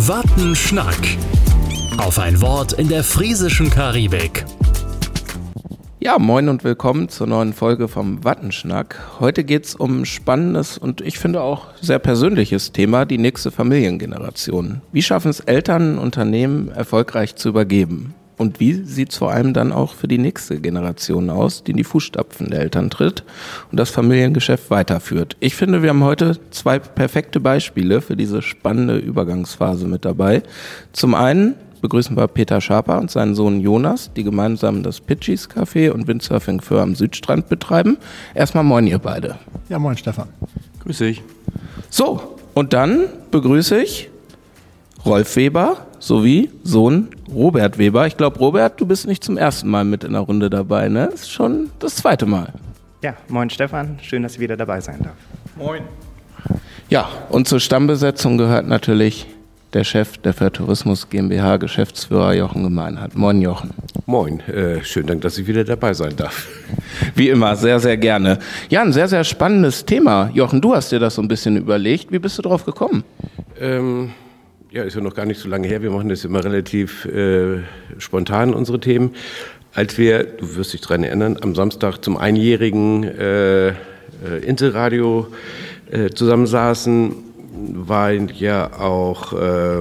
Wattenschnack. Auf ein Wort in der friesischen Karibik. Ja, moin und willkommen zur neuen Folge vom Wattenschnack. Heute geht's um ein spannendes und ich finde auch sehr persönliches Thema, die nächste Familiengeneration. Wie schaffen es Eltern, Unternehmen erfolgreich zu übergeben? Und wie sieht es vor allem dann auch für die nächste Generation aus, die in die Fußstapfen der Eltern tritt und das Familiengeschäft weiterführt? Ich finde, wir haben heute zwei perfekte Beispiele für diese spannende Übergangsphase mit dabei. Zum einen begrüßen wir Peter Schaper und seinen Sohn Jonas, die gemeinsam das Pitchies Café und Windsurfing Föhr am Südstrand betreiben. Erstmal moin ihr beide. Ja, moin Stefan. Grüß dich. So, und dann begrüße ich Rolf Weber sowie Sohn Robert Weber. Ich glaube, Robert, du bist nicht zum ersten Mal mit in der Runde dabei, ne? Ist schon das zweite Mal. Ja, moin Stefan, schön, dass ich wieder dabei sein darf. Moin. Ja, und zur Stammbesetzung gehört natürlich der Chef der Föhr Tourismus GmbH, Geschäftsführer Jochen Gemeinhardt. Moin Jochen. Moin, schönen Dank, dass ich wieder dabei sein darf. Wie immer, sehr, sehr gerne. Ja, ein sehr, sehr spannendes Thema. Jochen, du hast dir das so ein bisschen überlegt. Wie bist du drauf gekommen? Ja, ist ja noch gar nicht so lange her. Wir machen das immer relativ spontan, unsere Themen. Als wir, du wirst dich daran erinnern, am Samstag zum einjährigen Inselradio zusammensaßen, war ja auch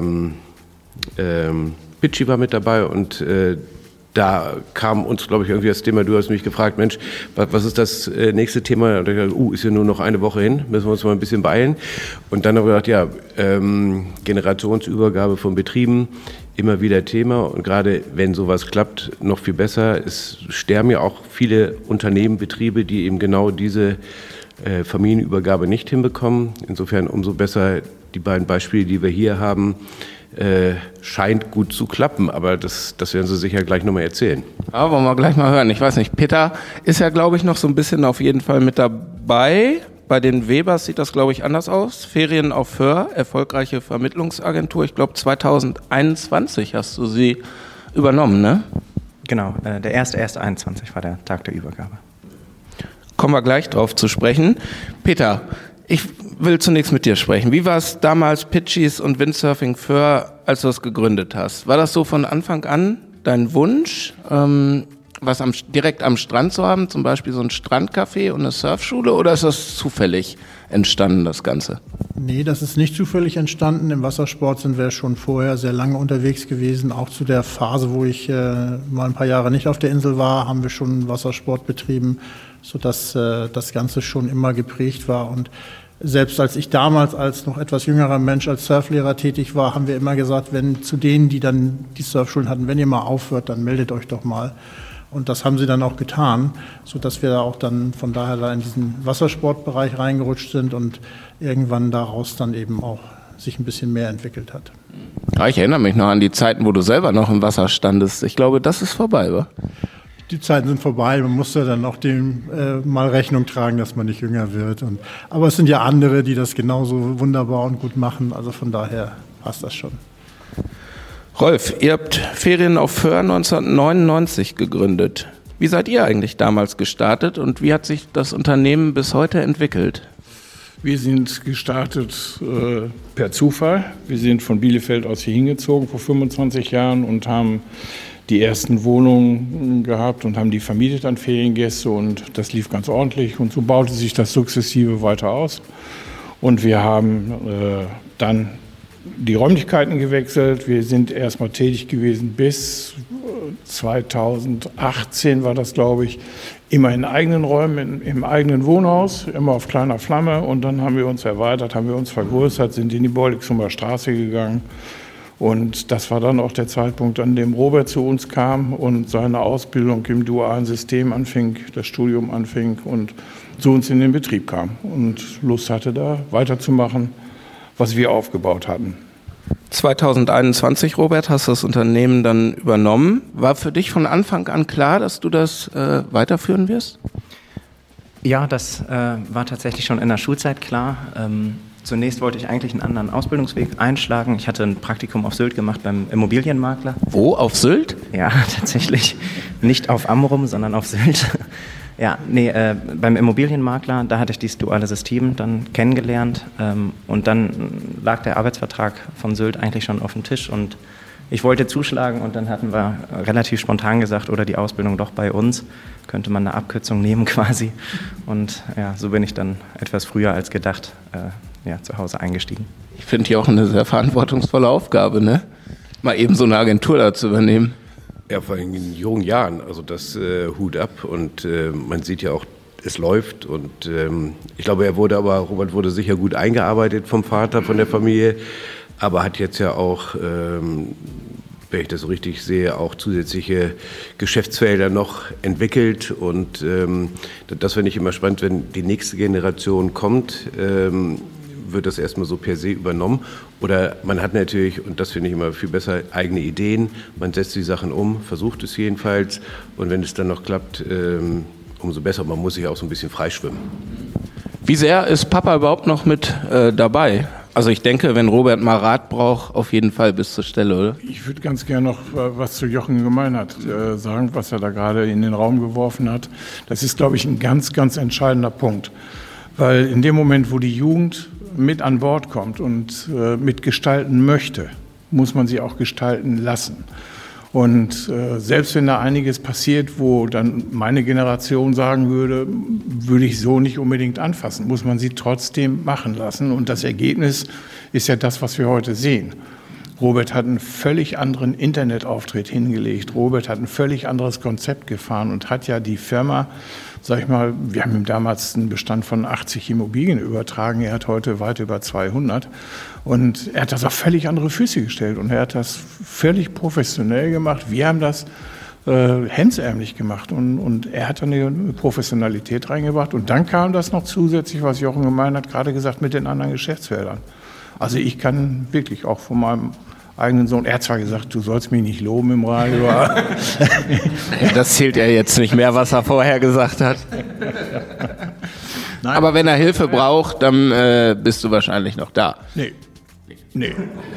Pitchi war mit dabei und da kam uns, glaube ich, irgendwie das Thema, du hast mich gefragt, Mensch, was ist das nächste Thema? Und ich dachte, ist ja nur noch eine Woche hin, müssen wir uns mal ein bisschen beeilen. Und dann haben wir gedacht, ja, Generationsübergabe von Betrieben, immer wieder Thema. Und gerade wenn sowas klappt, noch viel besser. Es sterben ja auch viele Unternehmen, Betriebe, die eben genau diese Familienübergabe nicht hinbekommen. Insofern umso besser die beiden Beispiele, die wir hier haben, scheint gut zu klappen, aber das werden Sie sicher gleich nochmal erzählen. Ja, wollen wir gleich mal hören. Ich weiß nicht, Peter ist ja, glaube ich, noch so ein bisschen auf jeden Fall mit dabei. Bei den Webers sieht das, glaube ich, anders aus. Ferien auf Föhr, erfolgreiche Vermittlungsagentur. Ich glaube, 2021 hast du sie übernommen, ne? Genau, der 1.1.21 war der Tag der Übergabe. Kommen wir gleich drauf zu sprechen. Peter, ich will zunächst mit dir sprechen. Wie war es damals, Pitchies und Windsurfing Föhr, als du es gegründet hast? War das so von Anfang an dein Wunsch, was direkt am Strand zu haben, zum Beispiel so ein Strandcafé und eine Surfschule, oder ist das zufällig entstanden, das Ganze? Nee, das ist nicht zufällig entstanden. Im Wassersport sind wir schon vorher sehr lange unterwegs gewesen. Auch zu der Phase, wo ich mal ein paar Jahre nicht auf der Insel war, haben wir schon Wassersport betrieben, sodass das Ganze schon immer geprägt war. Und selbst als ich damals als noch etwas jüngerer Mensch als Surflehrer tätig war, haben wir immer gesagt, wenn zu denen, die dann die Surfschulen hatten, wenn ihr mal aufhört, dann meldet euch doch mal. Und das haben sie dann auch getan, sodass wir auch dann von daher da in diesen Wassersportbereich reingerutscht sind und irgendwann daraus dann eben auch sich ein bisschen mehr entwickelt hat. Ja, ich erinnere mich noch an die Zeiten, wo du selber noch im Wasser standest. Ich glaube, das ist vorbei, wa? Die Zeiten sind vorbei, man muss ja dann auch dem mal Rechnung tragen, dass man nicht jünger wird. Aber es sind ja andere, die das genauso wunderbar und gut machen, also von daher passt das schon. Rolf, ihr habt Ferien auf Föhr 1999 gegründet. Wie seid ihr eigentlich damals gestartet und wie hat sich das Unternehmen bis heute entwickelt? Wir sind gestartet per Zufall. Wir sind von Bielefeld aus hier hingezogen vor 25 Jahren und haben die ersten Wohnungen gehabt und haben die vermietet an Feriengäste und das lief ganz ordentlich und so baute sich das sukzessive weiter aus. Und wir haben dann die Räumlichkeiten gewechselt. Wir sind erstmal tätig gewesen bis 2018 war das, glaube ich, immer in eigenen Räumen, im eigenen Wohnhaus, immer auf kleiner Flamme. Und dann haben wir uns erweitert, haben wir uns vergrößert, sind in die Beuligsumer Straße gegangen. Und das war dann auch der Zeitpunkt, an dem Robert zu uns kam und seine Ausbildung im dualen System anfing, das Studium anfing und zu uns in den Betrieb kam und Lust hatte, da weiterzumachen, was wir aufgebaut hatten. 2021, Robert, hast du das Unternehmen dann übernommen. War für dich von Anfang an klar, dass du das weiterführen wirst? Ja, das war tatsächlich schon in der Schulzeit klar. Zunächst wollte ich eigentlich einen anderen Ausbildungsweg einschlagen. Ich hatte ein Praktikum auf Sylt gemacht beim Immobilienmakler. Wo, auf Sylt? Ja, tatsächlich. Nicht auf Amrum, sondern auf Sylt. Beim Immobilienmakler, da hatte ich dieses duale System dann kennengelernt und dann lag der Arbeitsvertrag von Sylt eigentlich schon auf dem Tisch und ich wollte zuschlagen und dann hatten wir relativ spontan gesagt, oder die Ausbildung doch bei uns, könnte man eine Abkürzung nehmen quasi und ja, so bin ich dann etwas früher als gedacht zu Hause eingestiegen. Ich finde hier auch eine sehr verantwortungsvolle Aufgabe, ne? Mal eben so eine Agentur da zu übernehmen. Ja, vor allem in jungen Jahren, also das Hut ab und man sieht ja auch, es läuft und ich glaube, Robert wurde sicher gut eingearbeitet vom Vater, von der Familie, aber hat jetzt ja auch, wenn ich das so richtig sehe, auch zusätzliche Geschäftsfelder noch entwickelt und das finde ich immer spannend, wenn die nächste Generation kommt, wird das erstmal so per se übernommen. Oder man hat natürlich, und das finde ich immer viel besser, eigene Ideen. Man setzt die Sachen um, versucht es jedenfalls. Und wenn es dann noch klappt, umso besser. Man muss sich auch so ein bisschen freischwimmen. Wie sehr ist Papa überhaupt noch mit dabei? Also ich denke, wenn Robert mal Rat braucht, auf jeden Fall bis zur Stelle, oder? Ich würde ganz gerne noch was zu Jochen Gemeinert sagen, was er da gerade in den Raum geworfen hat. Das ist, glaube ich, ein ganz, ganz entscheidender Punkt. Weil in dem Moment, wo die Jugend mit an Bord kommt und mitgestalten möchte, muss man sie auch gestalten lassen. Und selbst wenn da einiges passiert, wo dann meine Generation sagen würde, würde ich so nicht unbedingt anfassen, muss man sie trotzdem machen lassen. Und das Ergebnis ist ja das, was wir heute sehen. Robert hat einen völlig anderen Internetauftritt hingelegt. Robert hat ein völlig anderes Konzept gefahren und hat ja die Firma, sag ich mal, wir haben ihm damals einen Bestand von 80 Immobilien übertragen. Er hat heute weit über 200. Und er hat das auf völlig andere Füße gestellt. Und er hat das völlig professionell gemacht. Wir haben das hemdsärmlich gemacht. Und er hat dann eine Professionalität reingebracht. Und dann kam das noch zusätzlich, was Jochen Gemeinert gerade gesagt, mit den anderen Geschäftsfeldern. Also ich kann wirklich auch von meinem eigenen Sohn, er hat zwar gesagt, du sollst mich nicht loben im Radio. Das zählt ja jetzt nicht mehr, was er vorher gesagt hat. Nein. Aber wenn er Hilfe braucht, dann bist du wahrscheinlich noch da. Nee,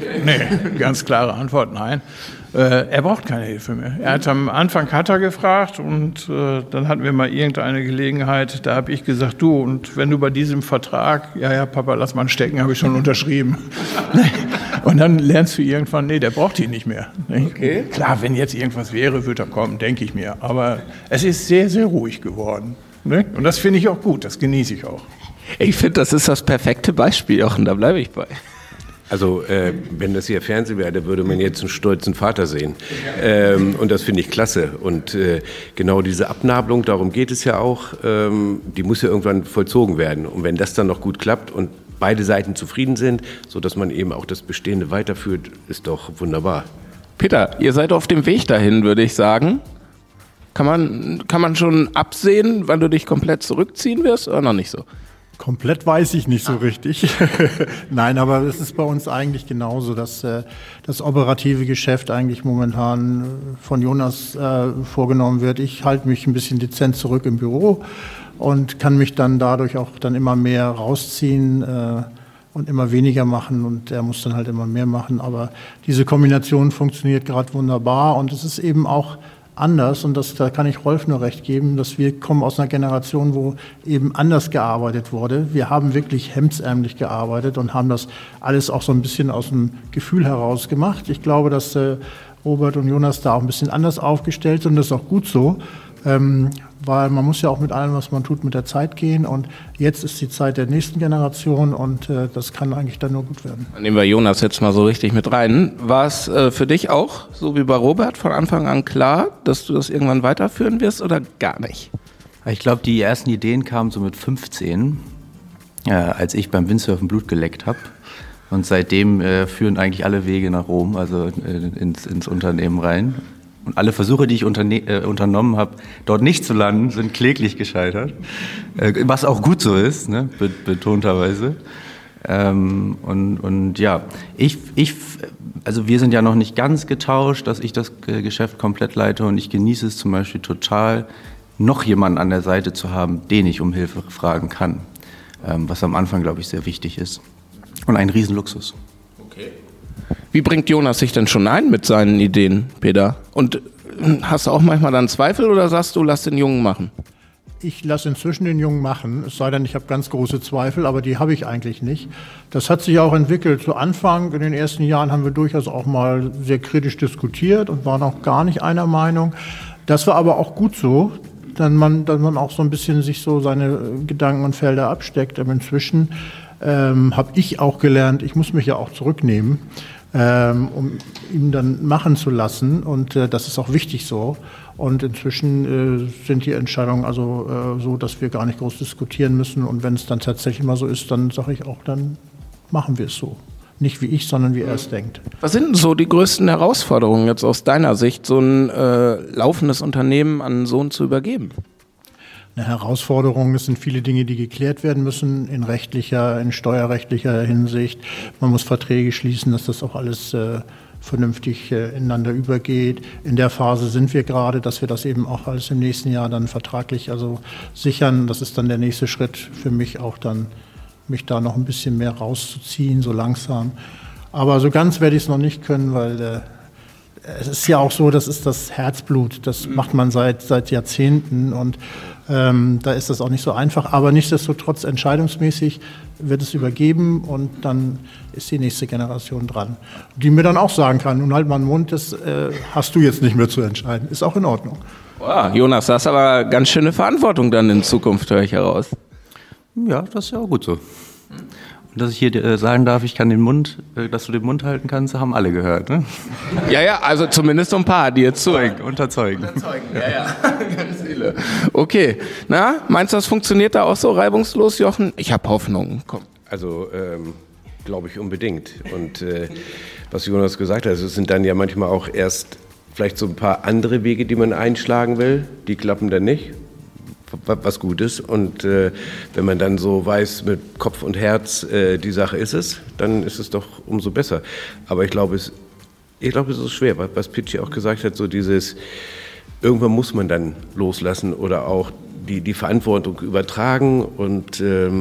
ganz klare Antwort, nein. Er braucht keine Hilfe mehr. Er hat am Anfang gefragt und dann hatten wir mal irgendeine Gelegenheit, da habe ich gesagt, du, und wenn du bei diesem Vertrag, ja, Papa, lass mal stecken, habe ich schon unterschrieben. Und dann lernst du irgendwann, nee, der braucht ihn nicht mehr. Okay. Klar, wenn jetzt irgendwas wäre, würde er kommen, denke ich mir. Aber es ist sehr, sehr ruhig geworden. Ne? Und das finde ich auch gut, das genieße ich auch. Ich finde, das ist das perfekte Beispiel, Jochen, da bleibe ich bei. Also wenn das hier Fernsehen wäre, da würde man jetzt einen stolzen Vater sehen. Und das finde ich klasse. Und genau diese Abnabelung, darum geht es ja auch, die muss ja irgendwann vollzogen werden. Und wenn das dann noch gut klappt und beide Seiten zufrieden sind, sodass man eben auch das Bestehende weiterführt, ist doch wunderbar. Peter, ihr seid auf dem Weg dahin, würde ich sagen. Kann man schon absehen, wann du dich komplett zurückziehen wirst oder noch nicht so? Komplett weiß ich nicht so richtig. Nein, aber es ist bei uns eigentlich genauso, dass das operative Geschäft eigentlich momentan von Jonas vorgenommen wird. Ich halte mich ein bisschen dezent zurück im Büro und kann mich dann dadurch auch dann immer mehr rausziehen und immer weniger machen und er muss dann halt immer mehr machen. Aber diese Kombination funktioniert gerade wunderbar und es ist eben auch anders und da kann ich Rolf nur recht geben, dass wir kommen aus einer Generation, wo eben anders gearbeitet wurde. Wir haben wirklich hemdsärmlich gearbeitet und haben das alles auch so ein bisschen aus dem Gefühl heraus gemacht. Ich glaube, dass Robert und Jonas da auch ein bisschen anders aufgestellt sind und das ist auch gut so, weil man muss ja auch mit allem, was man tut, mit der Zeit gehen und jetzt ist die Zeit der nächsten Generation und das kann eigentlich dann nur gut werden. Dann nehmen wir Jonas jetzt mal so richtig mit rein. War es für dich auch, so wie bei Robert, von Anfang an klar, dass du das irgendwann weiterführen wirst oder gar nicht? Ich glaube, die ersten Ideen kamen so mit 15, als ich beim Windsurfen Blut geleckt habe. Und seitdem führen eigentlich alle Wege nach Rom, also ins Unternehmen rein. Und alle Versuche, die ich unternommen habe, dort nicht zu landen, sind kläglich gescheitert. Was auch gut so ist, ne? Betonterweise. Und ja, also wir sind ja noch nicht ganz getauscht, dass ich das Geschäft komplett leite und ich genieße es zum Beispiel total, noch jemanden an der Seite zu haben, den ich um Hilfe fragen kann. Was am Anfang, glaube ich, sehr wichtig ist. Und ein Riesenluxus. Okay. Wie bringt Jonas sich denn schon ein mit seinen Ideen, Peter? Und hast du auch manchmal dann Zweifel oder sagst du, lass den Jungen machen? Ich lasse inzwischen den Jungen machen, es sei denn, ich habe ganz große Zweifel, aber die habe ich eigentlich nicht. Das hat sich auch entwickelt. Zu Anfang, in den ersten Jahren, haben wir durchaus auch mal sehr kritisch diskutiert und waren auch gar nicht einer Meinung. Das war aber auch gut so, dass man auch so ein bisschen sich so seine Gedanken und Felder absteckt. Aber inzwischen habe ich auch gelernt, ich muss mich ja auch zurücknehmen, um ihn dann machen zu lassen. Und das ist auch wichtig so. Und inzwischen sind die Entscheidungen also so, dass wir gar nicht groß diskutieren müssen. Und wenn es dann tatsächlich mal so ist, dann sage ich auch, dann machen wir es so. Nicht wie ich, sondern wie er es denkt. Was sind denn so die größten Herausforderungen jetzt aus deiner Sicht, so ein laufendes Unternehmen an einen Sohn zu übergeben? Eine Herausforderung, es sind viele Dinge, die geklärt werden müssen, in rechtlicher, in steuerrechtlicher Hinsicht. Man muss Verträge schließen, dass das auch alles vernünftig ineinander übergeht. In der Phase sind wir gerade, dass wir das eben auch alles im nächsten Jahr dann vertraglich also sichern. Das ist dann der nächste Schritt für mich auch dann, mich da noch ein bisschen mehr rauszuziehen, so langsam. Aber so ganz werde ich es noch nicht können, weil es ist ja auch so, das ist das Herzblut. Das macht man seit Jahrzehnten und da ist das auch nicht so einfach. Aber nichtsdestotrotz entscheidungsmäßig wird es übergeben und dann ist die nächste Generation dran, die mir dann auch sagen kann, nun halt mal den Mund, das hast du jetzt nicht mehr zu entscheiden. Ist auch in Ordnung. Wow, Jonas, das ist aber ganz schöne Verantwortung dann in Zukunft, höre ich heraus. Ja, das ist ja auch gut so. Und dass ich hier sagen darf, ich kann dass du den Mund halten kannst, haben alle gehört, ne? Ja, also zumindest so ein paar, die jetzt zuhören. Unterzeugen. Ja. Ganz viele. Okay, na, meinst du, das funktioniert da auch so reibungslos, Jochen? Ich habe Hoffnung, komm. Also, glaube ich unbedingt. Und was Jonas gesagt hat, es sind dann ja manchmal auch erst vielleicht so ein paar andere Wege, die man einschlagen will, die klappen dann nicht. Was Gutes. Und wenn man dann so weiß, mit Kopf und Herz, die Sache ist es, dann ist es doch umso besser. Aber ich glaube, es ist schwer, was Pitschi auch gesagt hat, so dieses, irgendwann muss man dann loslassen oder auch die Verantwortung übertragen. Und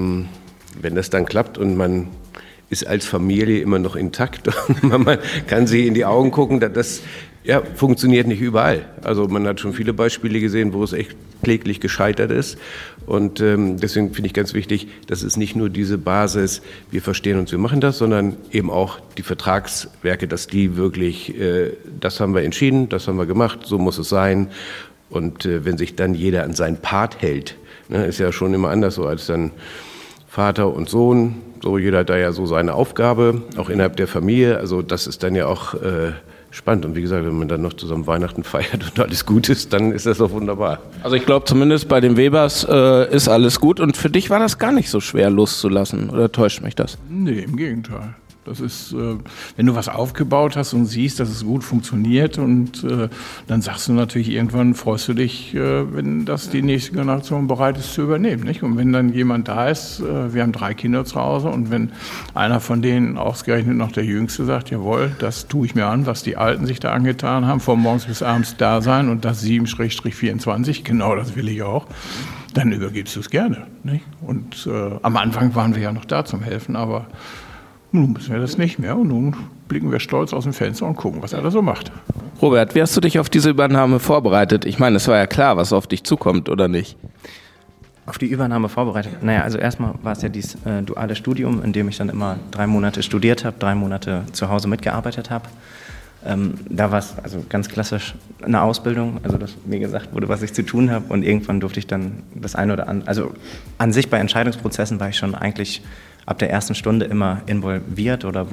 wenn das dann klappt und man ist als Familie immer noch intakt und man kann sich in die Augen gucken, das funktioniert nicht überall. Also man hat schon viele Beispiele gesehen, wo es echt kläglich gescheitert ist. Und deswegen finde ich ganz wichtig, dass es nicht nur diese Basis, wir verstehen uns, wir machen das, sondern eben auch die Vertragswerke, dass die wirklich, das haben wir entschieden, das haben wir gemacht, so muss es sein. Und wenn sich dann jeder an seinen Part hält, ne, ist ja schon immer anders so als dann Vater und Sohn, so jeder hat da ja so seine Aufgabe, auch innerhalb der Familie. Also das ist dann ja auch spannend. Und wie gesagt, wenn man dann noch zusammen Weihnachten feiert und alles gut ist, dann ist das doch wunderbar. Also ich glaube zumindest bei den Webers ist alles gut. Und für dich war das gar nicht so schwer loszulassen, oder täuscht mich das? Nee, im Gegenteil. Das ist, wenn du was aufgebaut hast und siehst, dass es gut funktioniert und dann sagst du natürlich irgendwann, freust du dich, wenn das die nächste Generation bereit ist zu übernehmen, nicht? Und wenn dann jemand da ist, wir haben 3 Kinder zu Hause und wenn einer von denen, ausgerechnet noch der Jüngste, sagt, jawohl, das tue ich mir an, was die Alten sich da angetan haben, von morgens bis abends da sein und das 7/24, genau das will ich auch, dann übergibst du es gerne, nicht? Und am Anfang waren wir ja noch da zum Helfen, aber nun müssen wir das nicht mehr und nun blicken wir stolz aus dem Fenster und gucken, was er da so macht. Robert, wie hast du dich auf diese Übernahme vorbereitet? Ich meine, es war ja klar, was auf dich zukommt, oder nicht? Auf die Übernahme vorbereitet? Naja, also erstmal war es ja dieses duale Studium, in dem ich dann immer 3 Monate studiert habe, 3 Monate zu Hause mitgearbeitet habe. Da war es also ganz klassisch eine Ausbildung, also dass mir gesagt wurde, was ich zu tun habe und irgendwann durfte ich dann das eine oder andere, also an sich bei Entscheidungsprozessen war ich schon eigentlich ab der ersten Stunde immer involviert oder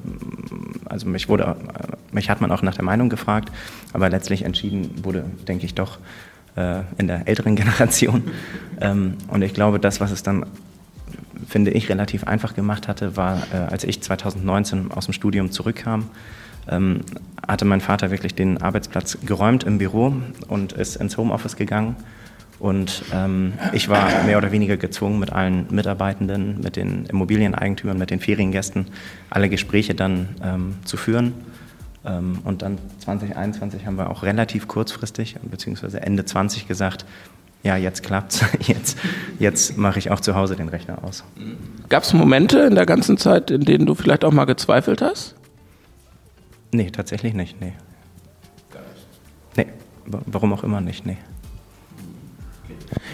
mich hat man auch nach der Meinung gefragt, aber letztlich entschieden wurde, denke ich doch, in der älteren Generation. Und ich glaube, das, was es dann, finde ich, relativ einfach gemacht hatte, war, als ich 2019 aus dem Studium zurückkam, hatte mein Vater wirklich den Arbeitsplatz geräumt im Büro und ist ins Homeoffice gegangen. Und ich war mehr oder weniger gezwungen, mit allen Mitarbeitenden, mit den Immobilieneigentümern, mit den Feriengästen alle Gespräche dann zu führen. Und dann 2021 haben wir auch relativ kurzfristig, beziehungsweise Ende 20 gesagt, ja, jetzt klappt's, jetzt mache ich auch zu Hause den Rechner aus. Gab es Momente in der ganzen Zeit, in denen du vielleicht auch mal gezweifelt hast? Nee, tatsächlich nicht, nee. Nee, warum auch immer nicht, nee.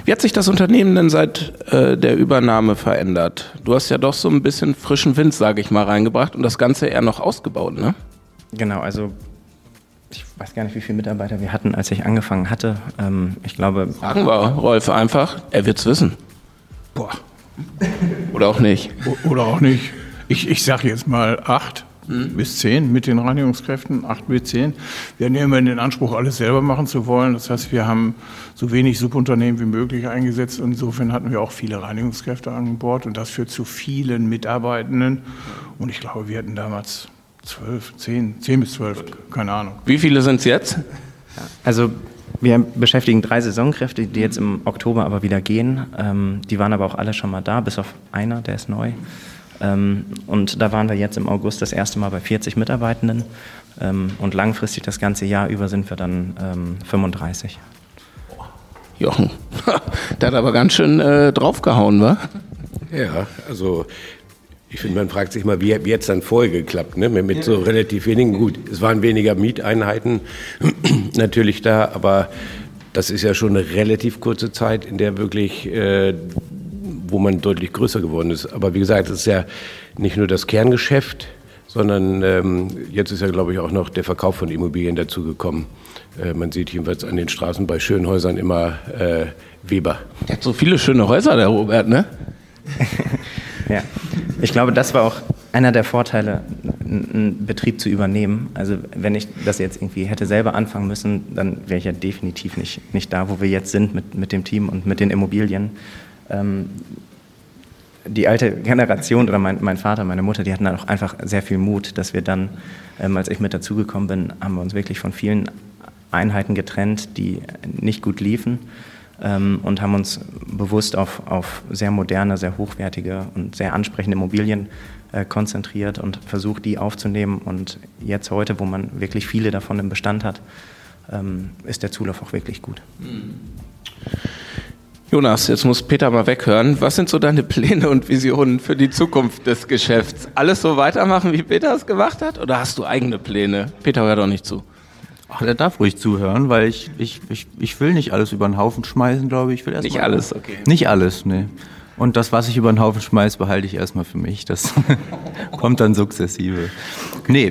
Wie hat sich das Unternehmen denn seit der Übernahme verändert? Du hast ja doch so ein bisschen frischen Wind, sage ich mal, reingebracht und das Ganze eher noch ausgebaut, ne? Genau, also ich weiß gar nicht, wie viele Mitarbeiter wir hatten, als ich angefangen hatte. Ich glaube... Fragen wir Rolf einfach, er wird's wissen. Boah. Oder auch nicht. Oder auch nicht. Ich sage jetzt mal 8 bis 10 mit den Reinigungskräften, 8 bis 10. Wir hatten ja immer den Anspruch, alles selber machen zu wollen. Das heißt, wir haben so wenig Subunternehmen wie möglich eingesetzt. Und insofern hatten wir auch viele Reinigungskräfte an Bord und das führt zu vielen Mitarbeitenden. Und ich glaube, wir hatten damals 10 bis 12, keine Ahnung. Wie viele sind es jetzt? Also wir beschäftigen 3 Saisonkräfte, die jetzt im Oktober aber wieder gehen. Die waren aber auch alle schon mal da, bis auf einer, der ist neu. Und da waren wir jetzt im August das erste Mal bei 40 Mitarbeitenden. Und langfristig das ganze Jahr über sind wir dann 35. Jochen, der hat aber ganz schön draufgehauen, wa? Ja, also ich finde, man fragt sich mal, wie hat es dann vorher geklappt, ne? Mit so relativ wenigen. Gut, es waren weniger Mieteinheiten natürlich da, aber das ist ja schon eine relativ kurze Zeit, in der wirklich, wo man deutlich größer geworden ist. Aber wie gesagt, es ist ja nicht nur das Kerngeschäft, sondern jetzt ist ja, glaube ich, auch noch der Verkauf von Immobilien dazugekommen. Man sieht jedenfalls an den Straßen bei schönen Häusern immer Weber. Der hat so viele schöne Häuser, der Robert, ne? Ja, ich glaube, das war auch einer der Vorteile, einen Betrieb zu übernehmen. Also wenn ich das jetzt irgendwie hätte selber anfangen müssen, dann wäre ich ja definitiv nicht da, wo wir jetzt sind mit dem Team und mit den Immobilien. Die alte Generation oder mein Vater, meine Mutter, die hatten dann auch einfach sehr viel Mut, dass wir dann, als ich mit dazugekommen bin, haben wir uns wirklich von vielen Einheiten getrennt, die nicht gut liefen. Und haben uns bewusst auf sehr moderne, sehr hochwertige und sehr ansprechende Immobilien konzentriert und versucht, die aufzunehmen. Und jetzt heute, wo man wirklich viele davon im Bestand hat, ist der Zulauf auch wirklich gut. Jonas, jetzt muss Peter mal weghören. Was sind so deine Pläne und Visionen für die Zukunft des Geschäfts? Alles so weitermachen, wie Peter es gemacht hat? Oder hast du eigene Pläne? Peter, hör doch nicht zu. Ach, der darf ruhig zuhören, weil ich will nicht alles über den Haufen schmeißen, glaube ich. Ich will erst Nicht mal alles, okay. Nicht alles, nee. Und das, was ich über den Haufen schmeiße, behalte ich erstmal für mich. Das kommt dann sukzessive. Nee,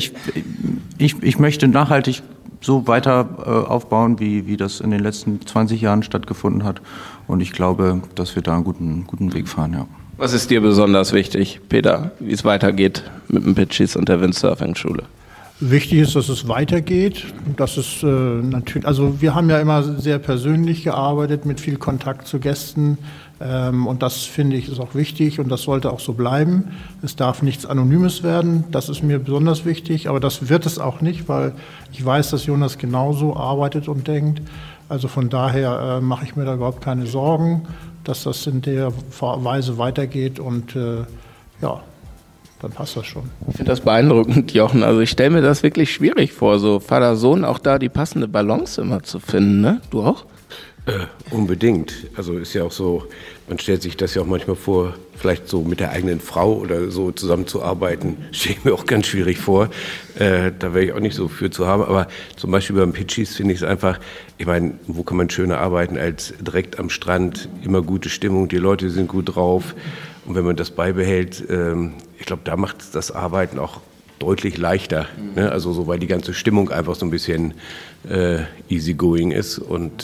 ich möchte nachhaltig so weiter aufbauen, wie das in den letzten 20 Jahren stattgefunden hat. Und ich glaube, dass wir da einen guten Weg fahren, ja. Was ist dir besonders wichtig, Peter, wie es weitergeht mit dem Pitchies und der Windsurfing-Schule? Wichtig ist, dass es weitergeht. Das ist natürlich, also wir haben ja immer sehr persönlich gearbeitet mit viel Kontakt zu Gästen und das finde ich ist auch wichtig und das sollte auch so bleiben. Es darf nichts Anonymes werden, das ist mir besonders wichtig, aber das wird es auch nicht, weil ich weiß, dass Jonas genauso arbeitet und denkt. Also von daher mache ich mir da überhaupt keine Sorgen, dass das in der Weise weitergeht und ja. Dann passt das schon. Ich finde das beeindruckend, Jochen. Also ich stelle mir das wirklich schwierig vor, so Vater-Sohn auch da die passende Balance immer zu finden, ne? Du auch? Unbedingt. Also ist ja auch so, man stellt sich das ja auch manchmal vor, vielleicht so mit der eigenen Frau oder so zusammenzuarbeiten, stelle ich mir auch ganz schwierig vor. Da wäre ich auch nicht so für zu haben. Aber zum Beispiel beim Pitchies finde ich es einfach, ich meine, wo kann man schöner arbeiten als direkt am Strand, immer gute Stimmung, die Leute sind gut drauf. Und wenn man das beibehält, ich glaube, da macht das Arbeiten auch deutlich leichter. Ne? Also so, weil die ganze Stimmung einfach so ein bisschen easygoing ist. Und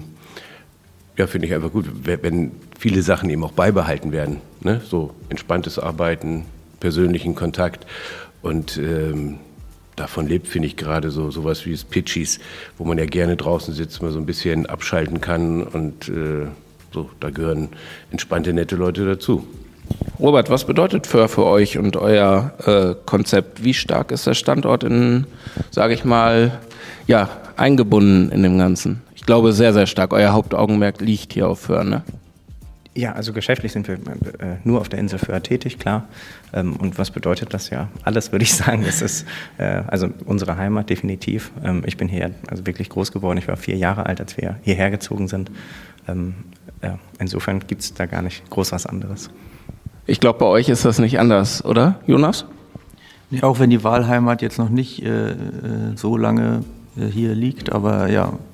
ja, finde ich einfach gut, wenn viele Sachen eben auch beibehalten werden. Ne? So entspanntes Arbeiten, persönlichen Kontakt. Und davon lebt, finde ich, gerade sowas wie das Pitchies, wo man ja gerne draußen sitzt, mal so ein bisschen abschalten kann. Und so, da gehören entspannte, nette Leute dazu. Robert, was bedeutet Föhr für euch und euer Konzept? Wie stark ist der Standort sage ich mal, ja, eingebunden in dem Ganzen? Ich glaube, sehr, sehr stark. Euer Hauptaugenmerk liegt hier auf Föhr, ne? Ja, also geschäftlich sind wir nur auf der Insel Föhr tätig, klar. Und was bedeutet das? Ja, alles, würde ich sagen. Es ist also unsere Heimat definitiv. Ich bin hier also wirklich groß geworden. Ich war 4 Jahre alt, als wir hierher gezogen sind. Ja, insofern gibt es da gar nicht groß was anderes. Ich glaube, bei euch ist das nicht anders, oder, Jonas? Ja, auch wenn die Wahlheimat jetzt noch nicht so lange hier liegt, aber ja,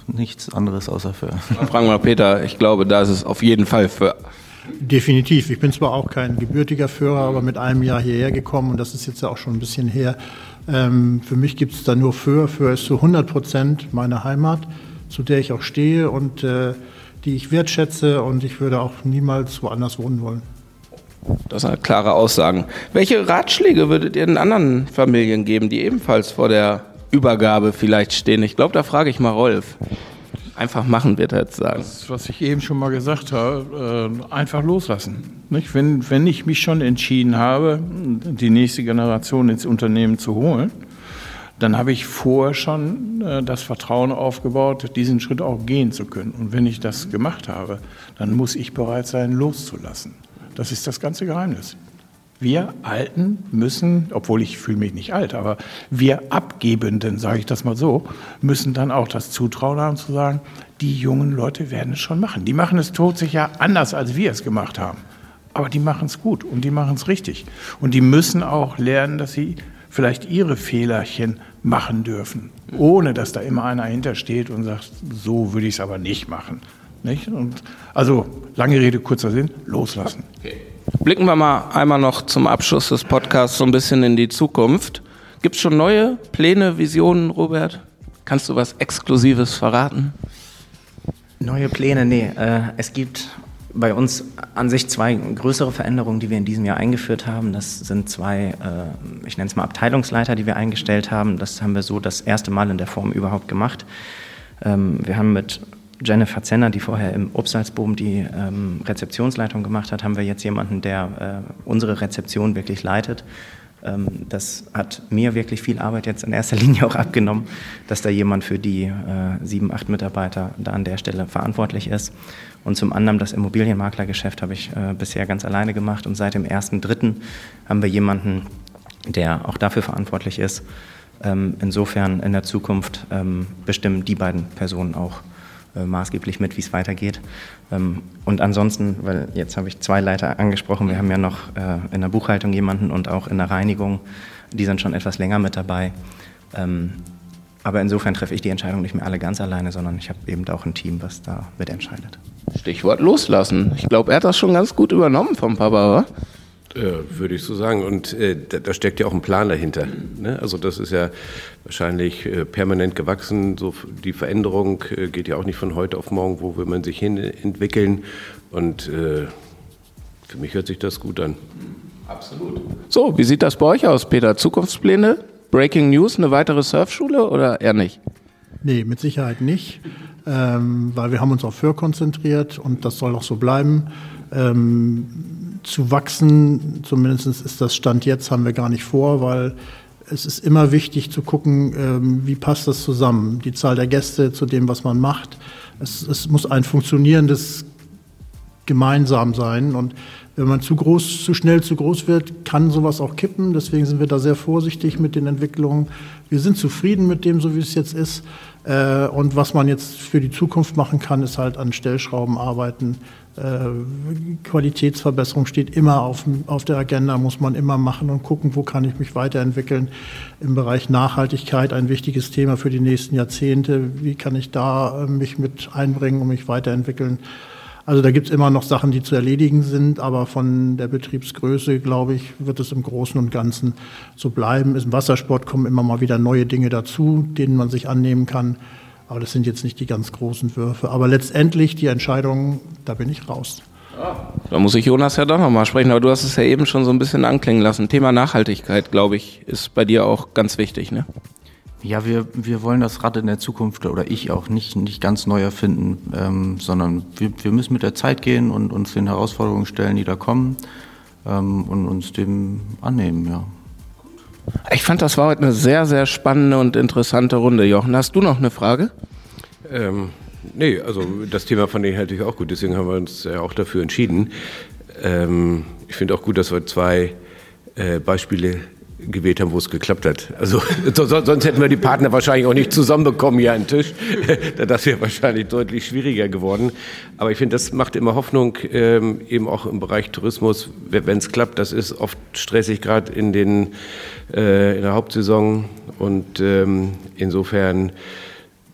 nichts anderes außer Föhr. Fragen wir Peter, ich glaube, da ist es auf jeden Fall Föhr. Definitiv. Ich bin zwar auch kein gebürtiger Föhrer, aber mit einem Jahr hierher gekommen und das ist jetzt ja auch schon ein bisschen her. Für mich gibt es da nur Föhr. Föhr ist zu 100% meine Heimat, zu der ich auch stehe und die ich wertschätze und ich würde auch niemals woanders wohnen wollen. Das sind klare Aussagen. Welche Ratschläge würdet ihr den anderen Familien geben, die ebenfalls vor der Übergabe vielleicht stehen? Ich glaube, da frage ich mal Rolf. Einfach machen, wird er jetzt sagen. Das, was ich eben schon mal gesagt habe, einfach loslassen. Nicht? Wenn ich mich schon entschieden habe, die nächste Generation ins Unternehmen zu holen, dann habe ich vorher schon das Vertrauen aufgebaut, diesen Schritt auch gehen zu können. Und wenn ich das gemacht habe, dann muss ich bereit sein, loszulassen. Das ist das ganze Geheimnis. Wir Alten müssen, obwohl ich fühle mich nicht alt, aber wir Abgebenden, sage ich das mal so, müssen dann auch das Zutrauen haben zu sagen, die jungen Leute werden es schon machen. Die machen es todsicher anders, als wir es gemacht haben. Aber die machen es gut und die machen es richtig. Und die müssen auch lernen, dass sie vielleicht ihre Fehlerchen machen dürfen, ohne dass da immer einer hintersteht und sagt, so würde ich es aber nicht machen. Nicht? Und also, lange Rede, kurzer Sinn, loslassen. Okay. Blicken wir mal einmal noch zum Abschluss des Podcasts so ein bisschen in die Zukunft. Gibt es schon neue Pläne, Visionen, Robert? Kannst du was Exklusives verraten? Neue Pläne, nee. Es gibt bei uns an sich 2 größere Veränderungen, die wir in diesem Jahr eingeführt haben. Das sind 2, ich nenne es mal Abteilungsleiter, die wir eingestellt haben. Das haben wir so das erste Mal in der Form überhaupt gemacht. Wir haben mit Jennifer Zenner, die vorher im Obstalsboom die Rezeptionsleitung gemacht hat, haben wir jetzt jemanden, der unsere Rezeption wirklich leitet. Das hat mir wirklich viel Arbeit jetzt in erster Linie auch abgenommen, dass da jemand für die 7, 8 Mitarbeiter da an der Stelle verantwortlich ist. Und zum anderen das Immobilienmaklergeschäft habe ich bisher ganz alleine gemacht und seit dem 1.3. haben wir jemanden, der auch dafür verantwortlich ist. Insofern in der Zukunft bestimmen die beiden Personen auch maßgeblich mit, wie es weitergeht. Und ansonsten, weil jetzt habe ich 2 Leiter angesprochen, wir haben ja noch in der Buchhaltung jemanden und auch in der Reinigung, die sind schon etwas länger mit dabei. Aber insofern treffe ich die Entscheidung nicht mehr alle ganz alleine, sondern ich habe eben auch ein Team, was da mitentscheidet. Stichwort loslassen. Ich glaube, er hat das schon ganz gut übernommen vom Papa, oder? Würde ich so sagen. Und da steckt ja auch ein Plan dahinter. Ne? Also das ist ja wahrscheinlich permanent gewachsen. So die Veränderung geht ja auch nicht von heute auf morgen. Wo will man sich hin entwickeln? Und für mich hört sich das gut an. Absolut. So, wie sieht das bei euch aus, Peter? Zukunftspläne? Breaking News, eine weitere Surfschule oder eher nicht? Nee, mit Sicherheit nicht, weil wir haben uns auf Föhr konzentriert und das soll auch so bleiben. Zu wachsen, zumindest ist das Stand jetzt, haben wir gar nicht vor, weil es ist immer wichtig zu gucken, wie passt das zusammen, die Zahl der Gäste zu dem, was man macht. Es muss ein funktionierendes Gemeinsam sein und wenn man zu schnell zu groß wird, kann sowas auch kippen. Deswegen sind wir da sehr vorsichtig mit den Entwicklungen. Wir sind zufrieden mit dem, so wie es jetzt ist. Und was man jetzt für die Zukunft machen kann, ist halt an Stellschrauben arbeiten. Qualitätsverbesserung steht immer auf der Agenda, muss man immer machen und gucken, wo kann ich mich weiterentwickeln. Im Bereich Nachhaltigkeit ein wichtiges Thema für die nächsten Jahrzehnte. Wie kann ich da mich mit einbringen und mich weiterentwickeln? Also da gibt es immer noch Sachen, die zu erledigen sind, aber von der Betriebsgröße, glaube ich, wird es im Großen und Ganzen so bleiben. Im Wassersport kommen immer mal wieder neue Dinge dazu, denen man sich annehmen kann. Aber das sind jetzt nicht die ganz großen Würfe. Aber letztendlich die Entscheidung, da bin ich raus. Da muss ich Jonas ja doch nochmal sprechen, aber du hast es ja eben schon so ein bisschen anklingen lassen. Thema Nachhaltigkeit, glaube ich, ist bei dir auch ganz wichtig, ne? Ja, wir wollen das Rad in der Zukunft, oder ich auch, nicht ganz neu erfinden, sondern wir müssen mit der Zeit gehen und uns den Herausforderungen stellen, die da kommen, und uns dem annehmen, ja. Ich fand, das war heute eine sehr, sehr spannende und interessante Runde. Jochen, hast du noch eine Frage? Nee, also das Thema fand ich natürlich auch gut, deswegen haben wir uns ja auch dafür entschieden. Ich finde auch gut, dass wir 2 Beispiele gewählt haben, wo es geklappt hat. Also sonst hätten wir die Partner wahrscheinlich auch nicht zusammenbekommen hier an den Tisch. Das wäre wahrscheinlich deutlich schwieriger geworden. Aber ich finde, das macht immer Hoffnung, eben auch im Bereich Tourismus, wenn es klappt. Das ist oft stressig, gerade in der Hauptsaison. Und insofern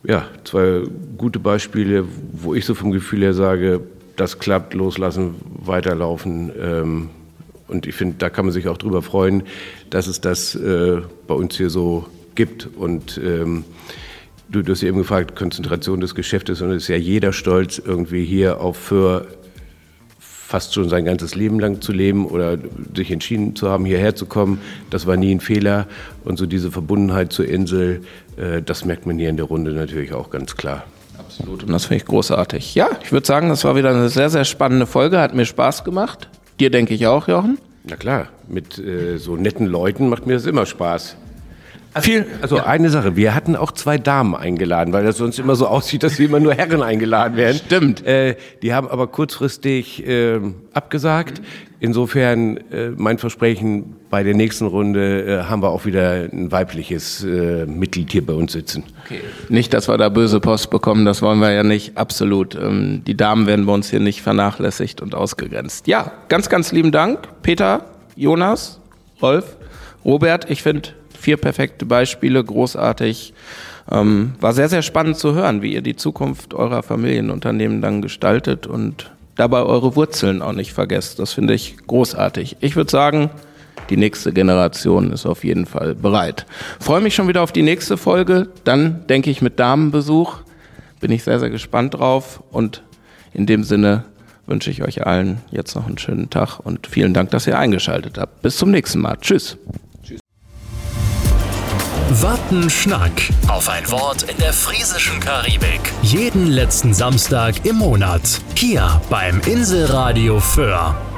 Ja, 2 gute Beispiele, wo ich so vom Gefühl her sage, das klappt, loslassen, weiterlaufen. Und ich finde, da kann man sich auch drüber freuen, dass es das bei uns hier so gibt. Und du hast eben gefragt, Konzentration des Geschäftes, und es ist ja jeder stolz, irgendwie hier auch für fast schon sein ganzes Leben lang zu leben oder sich entschieden zu haben, hierher zu kommen. Das war nie ein Fehler. Und so diese Verbundenheit zur Insel, das merkt man hier in der Runde natürlich auch ganz klar. Absolut, und das finde ich großartig. Ja, ich würde sagen, das war wieder eine sehr, sehr spannende Folge, hat mir Spaß gemacht. Dir denke ich auch, Jochen. Na klar, mit so netten Leuten macht mir das immer Spaß. Also eine Sache, wir hatten auch 2 Damen eingeladen, weil das sonst immer so aussieht, dass hier immer nur Herren eingeladen werden. Stimmt. Die haben aber kurzfristig abgesagt. Insofern mein Versprechen, bei der nächsten Runde haben wir auch wieder ein weibliches Mitglied hier bei uns sitzen. Okay. Nicht, dass wir da böse Post bekommen, das wollen wir ja nicht, absolut. Die Damen werden bei uns hier nicht vernachlässigt und ausgegrenzt. Ja, ganz, ganz lieben Dank, Peter, Jonas, Rolf, Robert. Ich finde 4 perfekte Beispiele, großartig. War sehr, sehr spannend zu hören, wie ihr die Zukunft eurer Familienunternehmen dann gestaltet und dabei eure Wurzeln auch nicht vergesst. Das finde ich großartig. Ich würde sagen, die nächste Generation ist auf jeden Fall bereit. Freue mich schon wieder auf die nächste Folge. Dann denke ich mit Damenbesuch. Bin ich sehr, sehr gespannt drauf. Und in dem Sinne wünsche ich euch allen jetzt noch einen schönen Tag und vielen Dank, dass ihr eingeschaltet habt. Bis zum nächsten Mal. Tschüss. Wattenschnack. Auf ein Wort in der friesischen Karibik. Jeden letzten Samstag im Monat. Hier beim Inselradio Föhr.